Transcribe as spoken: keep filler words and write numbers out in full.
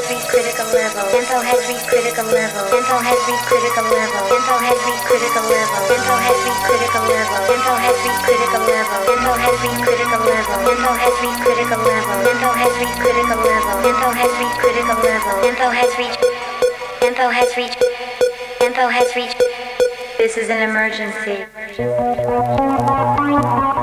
reached critical level. Info has reached critical level. Info has reached critical level. Info has reached critical level. Info has reached critical level. Info has reached critical level. Info has reached critical level. Info has reached critical level. Info has reached critical level. Info has reached critical level. Info has reached. Info has reached. Info has reached. This is an emergency.